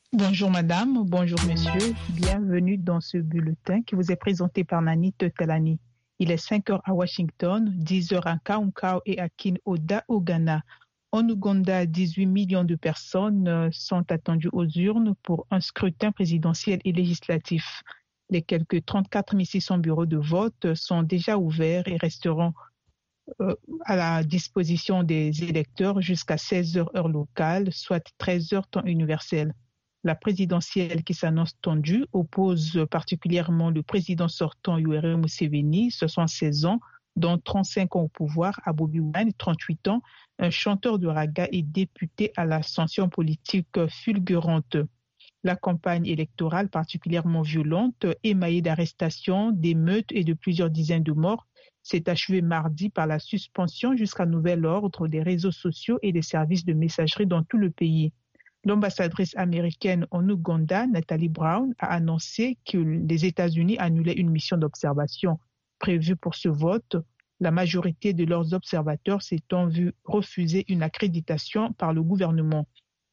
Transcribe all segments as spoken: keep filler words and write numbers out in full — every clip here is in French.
Bonjour madame, bonjour monsieur, bienvenue dans ce bulletin qui vous est présenté par Nani Tetelani. Il est cinq heures à Washington, dix heures à Kaunkaw et à Kin-Oda au Ghana. En Ouganda, dix-huit millions de personnes sont attendues aux urnes pour un scrutin présidentiel et législatif. Les quelques trente-quatre mille six cents bureaux de vote sont déjà ouverts et resteront euh, à la disposition des électeurs jusqu'à seize heures heure locale, soit treize heures temps universel. La présidentielle qui s'annonce tendue oppose particulièrement le président sortant Yoweri Museveni, soixante-seize ans, dont trente-cinq ans au pouvoir, à Bobi Wine, trente-huit ans, un chanteur de raga et député à l'ascension politique fulgurante. La campagne électorale particulièrement violente, émaillée d'arrestations, d'émeutes et de plusieurs dizaines de morts, s'est achevée mardi par la suspension jusqu'à nouvel ordre des réseaux sociaux et des services de messagerie dans tout le pays. L'ambassadrice américaine en Ouganda, Nathalie Brown, a annoncé que les États-Unis annulaient une mission d'observation prévue pour ce vote, la majorité de leurs observateurs s'étant vu refuser une accréditation par le gouvernement.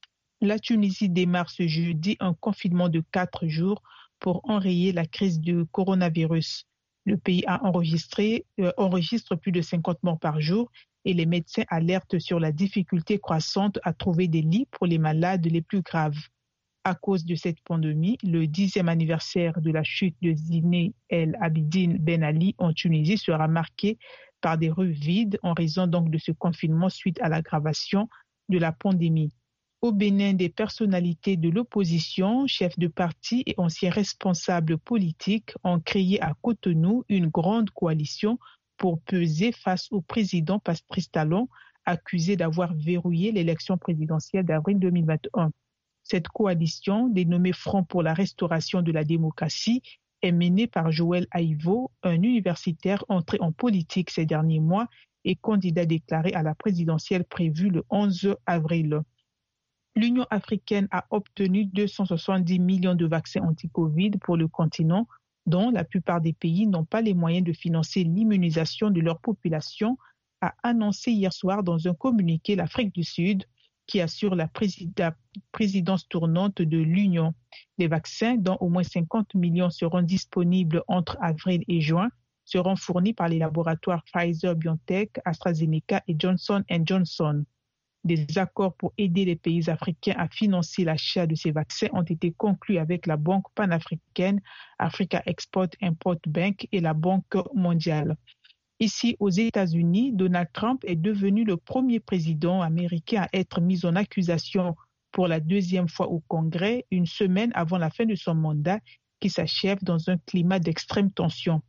La Tunisie démarre ce jeudi un confinement de quatre jours pour enrayer la crise du coronavirus. Le pays a enregistré, euh, enregistre plus de cinquante morts par jour et les médecins alertent sur la difficulté croissante à trouver des lits pour les malades les plus graves. À cause de cette pandémie, le dixième anniversaire de la chute de Zine El Abidine Ben Ali en Tunisie sera marqué par des rues vides en raison donc de ce confinement suite à l'aggravation de la pandémie. Au Bénin, des personnalités de l'opposition, chefs de parti et anciens responsables politiques ont créé à Cotonou une grande coalition pour peser face au président Patrice Talon, accusé d'avoir verrouillé l'élection présidentielle d'avril deux mille vingt et un. Cette coalition, dénommée Front pour la restauration de la démocratie, est menée par Joël Aïvo, un universitaire entré en politique ces derniers mois et candidat déclaré à la présidentielle prévue le onze avril. L'Union africaine a obtenu deux cent soixante-dix millions de vaccins anti-Covid pour le continent, dont la plupart des pays n'ont pas les moyens de financer l'immunisation de leur population, a annoncé hier soir dans un communiqué l'Afrique du Sud, qui assure la, présid- la présidence tournante de l'Union. Les vaccins, dont au moins cinquante millions seront disponibles entre avril et juin, seront fournis par les laboratoires Pfizer-BioNTech, AstraZeneca et Johnson and Johnson. Des accords pour aider les pays africains à financer l'achat de ces vaccins ont été conclus avec la Banque panafricaine, Africa Export-Import Bank et la Banque mondiale. Ici, aux États-Unis, Donald Trump est devenu le premier président américain à être mis en accusation pour la deuxième fois au Congrès, une semaine avant la fin de son mandat, qui s'achève dans un climat d'extrême tension.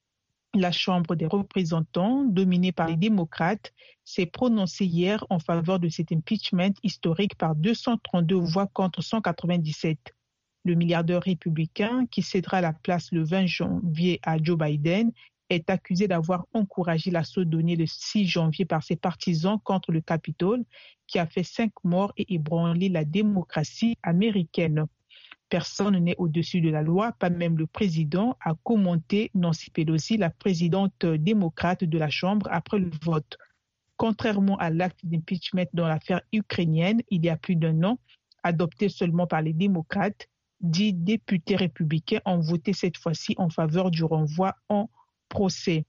La Chambre des représentants, dominée par les démocrates, s'est prononcée hier en faveur de cet impeachment historique par deux cent trente-deux voix contre cent quatre-vingt-dix-sept. Le milliardaire républicain, qui cédera la place le vingt janvier à Joe Biden, est accusé d'avoir encouragé l'assaut donné le six janvier par ses partisans contre le Capitole, qui a fait cinq morts et ébranlé la démocratie américaine. Personne n'est au-dessus de la loi, pas même le président, a commenté Nancy Pelosi, la présidente démocrate de la Chambre, après le vote. Contrairement à l'acte d'impeachment dans l'affaire ukrainienne, il y a plus d'un an, adopté seulement par les démocrates, dix députés républicains ont voté cette fois-ci en faveur du renvoi en procès.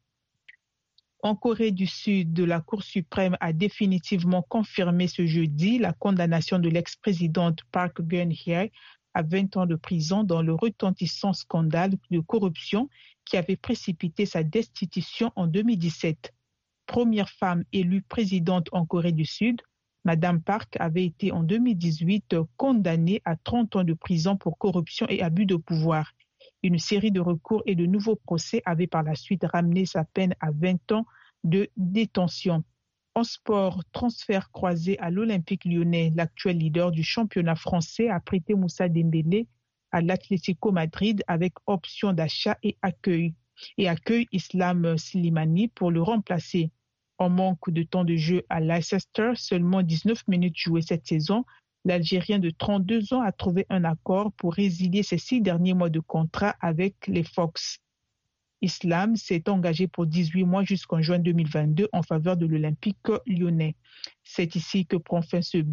En Corée du Sud, la Cour suprême a définitivement confirmé ce jeudi la condamnation de l'ex-présidente Park Geun-hye à vingt ans de prison dans le retentissant scandale de corruption qui avait précipité sa destitution en deux mille dix-sept. Première femme élue présidente en Corée du Sud, Madame Park avait été en deux mille dix-huit condamnée à trente ans de prison pour corruption et abus de pouvoir. Une série de recours et de nouveaux procès avaient par la suite ramené sa peine à vingt ans de détention. En sport, transfert croisé à l'Olympique lyonnais, l'actuel leader du championnat français a prêté Moussa Dembélé à l'Atlético Madrid avec option d'achat et accueil, et accueille Islam Slimani pour le remplacer. En manque de temps de jeu à Leicester, seulement dix-neuf minutes jouées cette saison, l'Algérien de trente-deux ans a trouvé un accord pour résilier ses six derniers mois de contrat avec les Fox. Islam s'est engagé pour dix-huit mois jusqu'en juin deux mille vingt-deux en faveur de l'Olympique lyonnais. C'est ici que prend fin ce